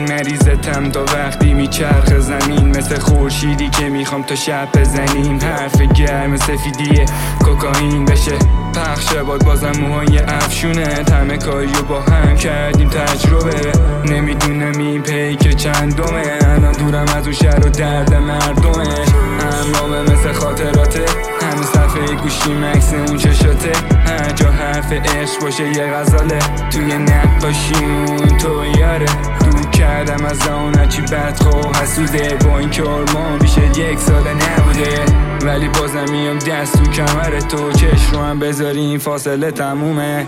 مریضتم تا وقتی میچرخ زمین، مثل خورشیدی که میخوام تا شب بزنیم. حرف گرم سفیدی کوکائین بشه پخش باد، بازم موهای افشونه. همه کاریو با هم کردیم تجربه، نمیدونم این پیک چندمه. الان دورم از اون شهر و درد مردمه، همرامه مثل خاطراته. همین صفحه گوشی مکس اون چشاته، هر جا حرف عشق باشه یه غزاله. توی نقاشیمون تو یاره، دور کردم از اون هرچی بدخواه حسوده. با این که آرمان بیشه 1 سال نبوده، ولی بازم میام دست تو کمر تو. چشم رو هم بذاری این فاصله تمومه.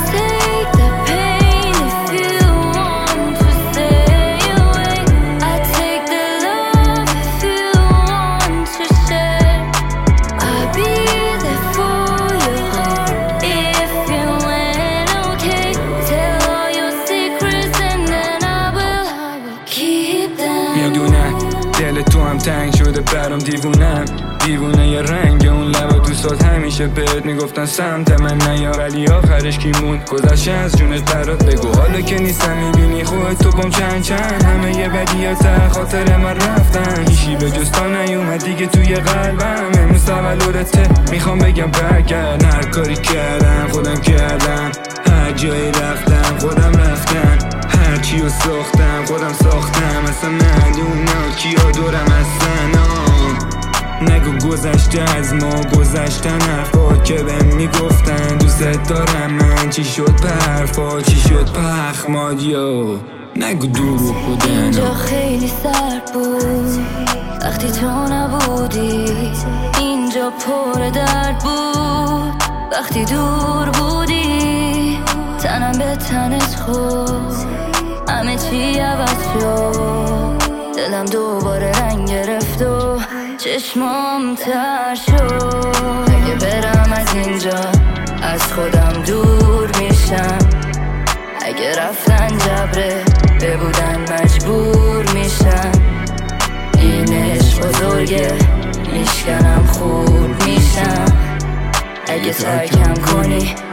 میدونم دل تو هم تنگ شده برام، دیوونه یه رنگ اون لبا. دوستات همیشه بهت میگفتن سمت من نیا، ولی آخرش کی موند گذشته از جونت برات بگو. حالا که نیستم میبینی خودت تو بام چند همه یه بدیات خاطر من رفتن. هیچی به جز تا نیومد دیگه توی قلبم. امروز تولدته میخوام بگم برگرد. هر کاری کردم خودم کردم، هر جایی رفتم خودم رفتم، هر چی رو ساختم خودم ساختم. اصلا معلومه کیا دورم هستن. نگو گذشته از ما گذشتن، حرفا که بهم میگفتن دوست دارم من. چی شد حرفا، چی شد پخماد یا نگو دروغ بودن. اینجا خیلی سرد بود وقتی تو نبودی، اینجا پر درد بود وقتی دور بودی. تنم به تنت خورد، همه چی عوض شد. دلم دوباره رنگ گرفت و چشمام تر شد. اگه برم از اینجا از خودم دور میشم، اگه رفتن جبره ببودن مجبور میشم. این عشق بزرگه میشکنم خورد میشم، اگه ترکم کنی